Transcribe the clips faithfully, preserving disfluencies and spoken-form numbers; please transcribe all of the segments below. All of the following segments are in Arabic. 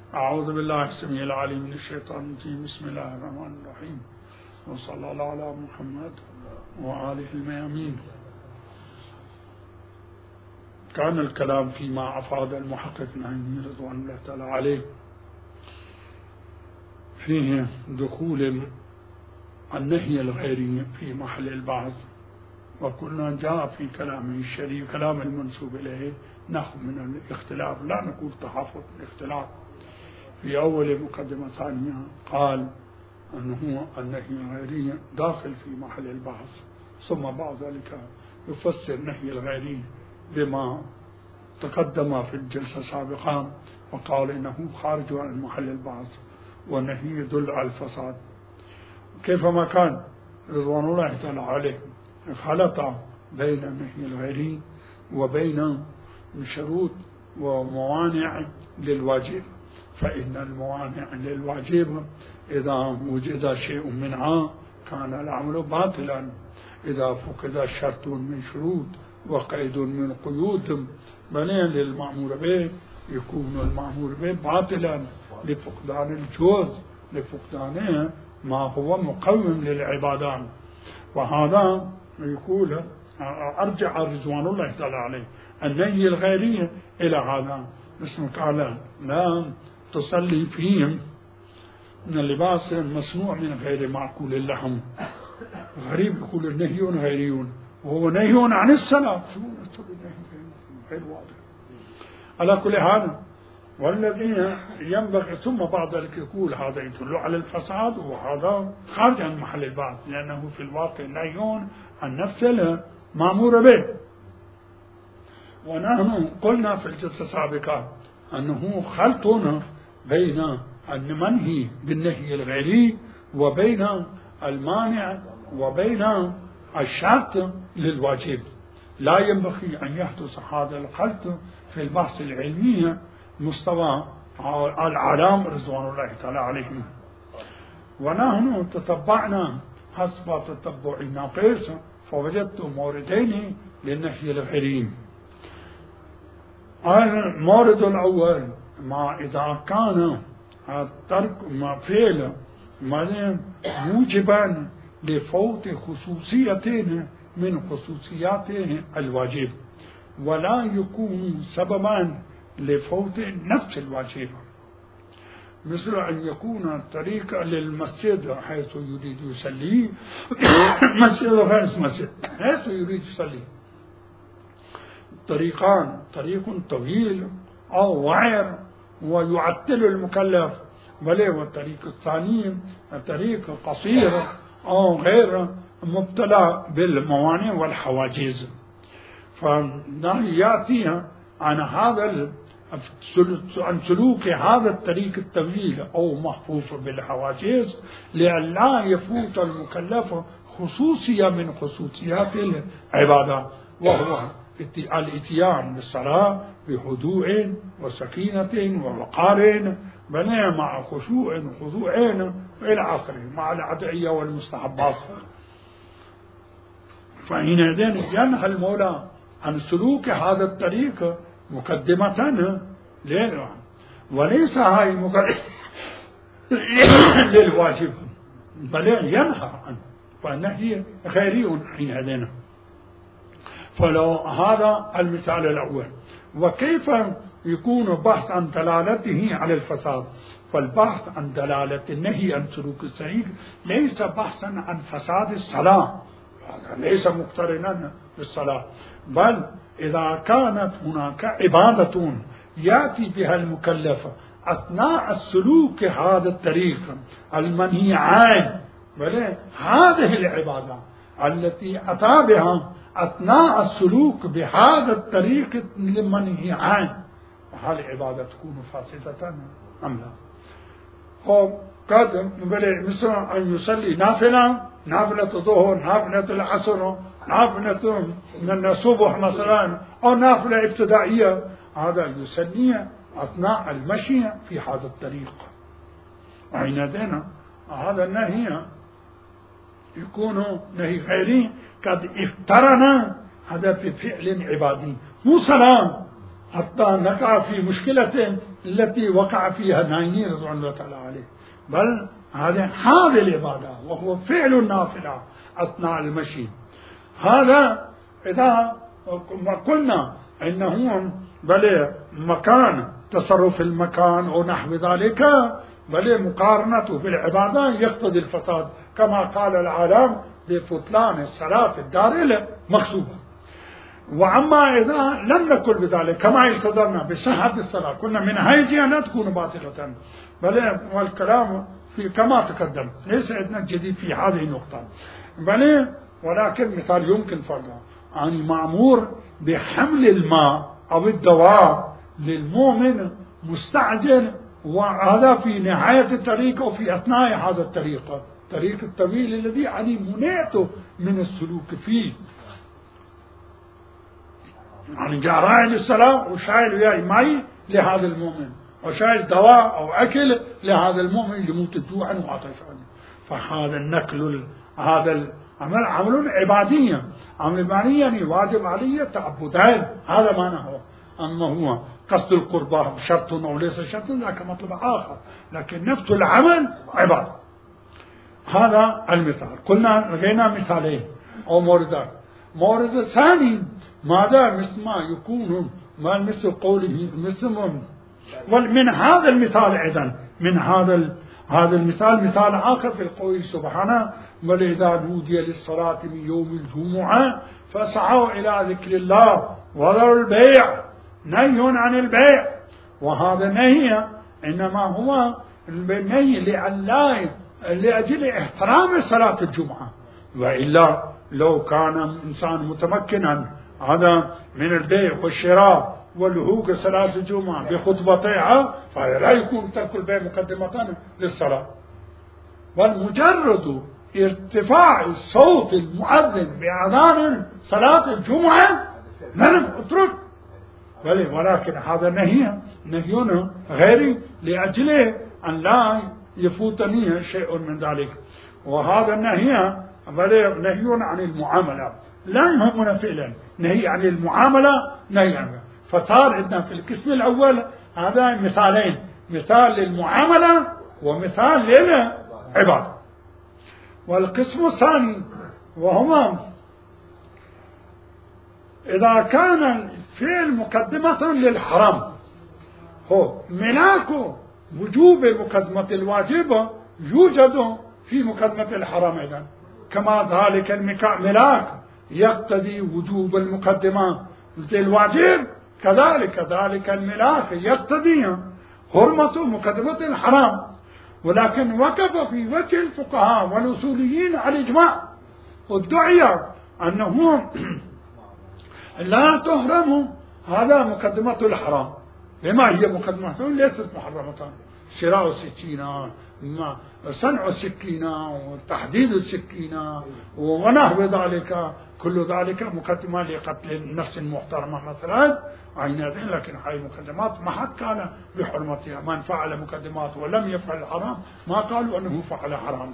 أعوذ بالله السميع العليم من الشيطان الرجيم. بسم الله الرحمن الرحيم، وصلى الله على محمد وآله الميامين. كان الكلام فيما أفاد المحقق العيني رضوان الله تعالى عليه فيه دخول النهي الغيري في محل البعض، وكنا جاء في كلامه الشريف كلام المنسوب إليه نحو من الاختلاف، لا نقول تحفظ الاختلاف. في أول مقدمة ثانية قال أنه النهي الغيري داخل في محل البعض، ثم بعد ذلك يفسر النهي الغيري بما تقدم في الجلسة السابقة، وقال إنه خارج عن محل البعض والنهي يدل على الفساد. كيفما كان رضوان الله تعالى عليه خلط بين النهي الغيري وبين شروط وموانع للواجب، فإن الموانع للواجب إذا وجد شيء منها كان العمل باطلا، إذا فقد شرط من شروط وقيد من قيود بنين للمأمور به يكون المأمور به باطلا لفقدان الجوز، لفقدانه ما هو مقوم للعبادات. وهذا يقول أرجع رضوان الله تعالى عليه النهي الغيري إلى هذا، اسمه قال لا تصلي فيهم من اللباس مصنوع من غير معقول اللحم. غريب يقول النهي غيريون وهو نهي عن الصلاة، شو غير واضح. على كل حال والذين ينبغي ثم بعد ذلك يقول هذا يدل على الفساد وهذا خارج عن محل البعض، لأنه في الواقع نهي عن نفس المأمور به. ونحن قلنا في الجلسة السابقة أنه خلط بين المنهي بالنهي الغيري وبين المانع وبين الشرط للواجب. لا ينبغي أن يحدث هذا الخلط في البحث العلمي مستوى العلام رضوان الله تعالى عليهم. ونحن تتبعنا حسب تتبع ناقص فوجدت موردين للنهي الغيري. المورد الأول ما إذا كان الترك ما فعل موجبا لفوت خصوصيتين من خصوصيات الواجب، ولا يكون سببا لفوت نفس الواجب، مثل أن يكون الطريق للمسجد حيث يريد يصلي مسجد غير مسجد حيث يريد يصلي طريقان، طريق طويل أو وعر ويعطل المكلف، بل والطريق الثاني طريق قصير أو غير مبتلى بالموانع والحواجز. فنحن يأتي عن هذا عن سلوك هذا الطريق الطويل أو محفوف بالحواجز لئلا يفوت المكلف خصوصية من خصوصيات العبادة، وهو الاتيان بالصلاة بهدوء وسكينة ووقار بني مع خشوع وخضوع إلى آخره مع الأدعية والمستحبات. فحينئذ ينهى المولى عن سلوك هذا الطريق مقدمة ليه، وليس هاي مقدمة للواجب بل ينهى عنه، فالنهي خيري حينئذ. فلو هذا المثال الأول. وكيف يكون بحث عن دلالته على الفساد؟ فالبحث عن دلالة النهي عن سلوك الطريق ليس بحثا عن فساد الصلاة، ليس مقترنا بالصلاة، بل إذا كانت هناك عبادة يأتي بها المكلف أثناء السلوك هذا الطريق المنهي عنه، بل هذه العبادة التي أتى بها أثناء السلوك بهذا الطريق المنهي عنه، هل العبادة تكون فاسدة أم لا؟ قد مثل أن يصلي نافلة نافلة الظهر، نافلة العصر، نافلة من الصبح مثلا، أو نافلة ابتدائية، هذا يصلي أثناء المشي في هذا الطريق. وحينئذ هذا النهي يكون نهي غيري قد اقترن هذا في فعل عبادي، مو سلام حتى نقع في مشكلة التي وقع فيها نايني رضوان الله تعالى عليه، بل هذا هذه العبادة وهو فعل النافلة أثناء المشي. هذا إذا قلنا إنه بل مكان تصرف المكان أو نحو ذلك، بل مقارنته بالعبادة يقتضي الفساد، كما قال العالم بفطلان الصلاة في الدار مغصوبة. وأما إذا لم نقل بذلك كما التزمنا بصحة الصلاة كنا من هذه أن تكون باطلة، بل والكلام في كما تقدم ليس عندنا جديد في هذه النقطة، بل ولكن مثال يمكن فرضه عن المأمور بحمل الماء أو الدواء للمؤمن مستعجل، وهذا في نهاية الطريق أو في أثناء هذا الطريق الطريق الطويل الذي يعني منعته من السلوك فيه، يعني جاء راعي للصلاة وشايل وياي ماء لهذا المؤمن وشايل دواء أو أكل لهذا المؤمن يموت جوعا وعطشا، فهذا النقل هذا العمل عمل عبادية، عمل عبادية يعني واجب عليه تعبدين، هذا معنى هو. أما هو قصد القربة شرط أو ليس شرط ذاك مطلب آخر، لكن نفس العمل عبادة. هذا المثال. قلنا لقينا مثالين أو موردات. مورد ثاني ماذا مثل ما يكون ما مثل قوله مثل ومن هذا المثال أيضا من هذا هذا المثال مثال آخر في القول سبحانه وإذا نودي للصلاة من يوم الجمعة فاسعوا إلى ذكر الله وذروا البيع، نهي عن البيع، وهذا نهي إنما هو النهي لأجل لأجل احترام صلاة الجمعة، وإلا لو كان إنسان متمكنا هذا من البيع والشراء واللهوق صلاة الجمعة بخطبتها فلا يكون ترك البيع مقدمة للصلاة، والمجرد ارتفاع الصوت المؤذن بأذان صلاة الجمعة لم اترك، ولكن هذا نهي نهي غير لأجل أن لا يفوتني شيء من ذلك. وهذا النهي نهي عن المعاملة لا يهمنا فعلا، نهي عن المعاملة نهي عنه. فصار عندنا في القسم الأول هذا مثالين، مثال للمعاملة ومثال للعبادة. والقسم الثاني وهو إذا كان الفعل مقدمة للحرام، هو ملاك وجوب مقدمة الواجب يوجد في مقدمة الحرام أيضا، كما ذلك الملاك يقتضي وجوب المقدمة للواجب، كذلك ذلك الملاك يقتضي حرمة مقدمة الحرام. ولكن وقف في وجه الفقهاء والأصوليين على الإجماع، وادعي أنه لا تحرم هذا مقدمة الحرام. لما هي مقدمة ليست محرمة؟ شراء السكينة، صنع السكينة وتحديد السكينة ونحو ذلك، كل ذلك مقدمة لقتل النفس المحترمة مثلا عينات، لكن هذه المقدمات ما حد قال بحرمتها. من فعل مقدمات ولم يفعل الحرام ما قالوا أنه فعل حراما،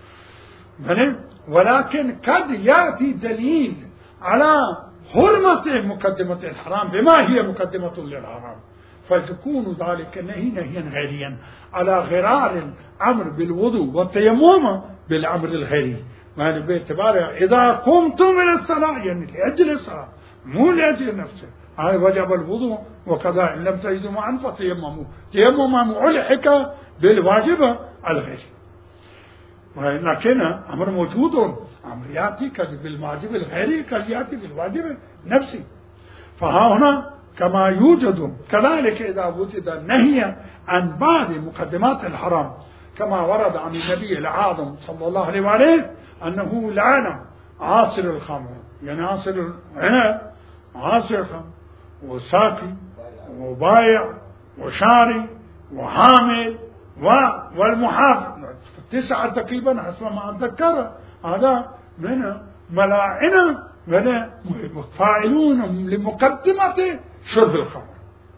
ولكن قد يأتي دليل على حرمة مقدمة الحرام بما هي مقدمة للحرام، فتكون ذلك النهي نهيا غيريا على غرار الأمر بالوضوء والتيمم بالأمر الغيري، يعني باعتبار إذا قمتم إلى الصلاة يعني لأجل الصلاة مو لأجل نفسه، هذا وجب الوضوء، وكذا إن لم تجدوا معا فتيمموا، تيمم ملحق بالواجب الغيري. لكن أمر موجود، أمر يأتي بالواجب الغيري قد يأتي بالواجب نفسي. فها هنا كما يوجد كذلك إذا وجد النهي عن بعض مقدمات الحرام، كما ورد عن النبي العظيم صلى الله عليه وآله أنه لعن عاصر الخمر، يعني عاصر العنب، عاصر الخمر وساقي وبايع وشاري وحامل والمحافظ، تسعة تقريبا حسب ما أتذكر، هذا من ملاعنة من فاعلون لمقدمة شرب الخمر،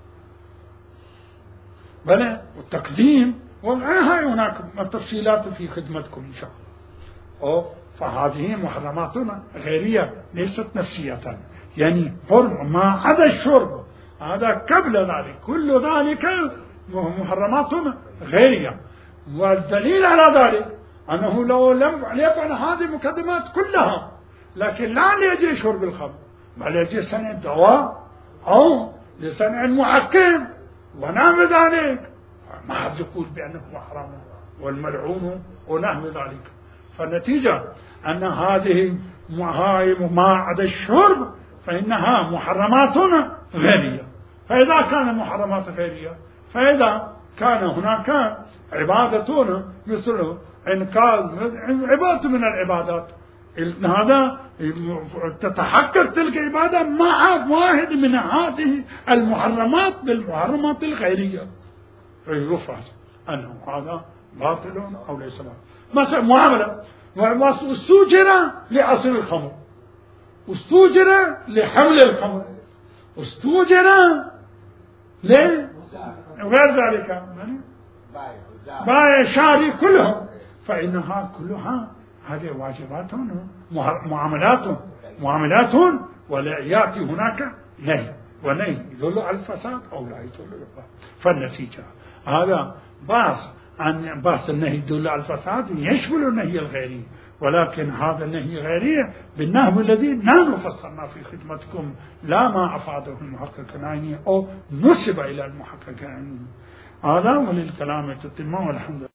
بل والتقديم وهي هناك التفصيلات في خدمتكم إن شاء الله. فهذه محرمات غيرية ليست نفسية، يعني حرم ما عدا الشرب هذا قبل ذلك، كل ذلك محرمات غيرية. والدليل على ذلك أنه لو لم يفعل هذه المقدمات كلها لكن لا ليجي شرب الخمر، بل يجي صنع دواء أو لصنع المحكم ونحو ذلك، ما حد يقول بأنه محرم والملعون ونحو ذلك. فالنتيجة أن هذه ما عدا الشرب فإنها محرمات غيرية. فإذا كان محرمات غيرية، فإذا كان هناك عبادة مثل إنقاذ عبادة من العبادات، هذا تتحقق تلك العبادة مع واحد من هذه المحرمات بالمحرمات الغيرية، فيفرض أنه هذا باطل أو ليس باطل. مثلا معاملة استوجر لأصل الخمر، استوجر لحمل الخمر، استوجر لغير ذلك بايع شاري كلهم، فإنها كلها هذه واجبات معاملات معاملات ولا يأتي هناك نهي، ونهي يدل على الفساد أو لا يدل على الفساد. فالنتيجة هذا باس عن باس النهي يدل على الفساد يشمل النهي الغيري، ولكن هذا النهي غيري بالنحو الذي نحن فصلنا في خدمتكم، لا ما أفاده المحقق العيني أو نسب إلى المحقق العيني. هذا وللكلام تتمه والحمد لله.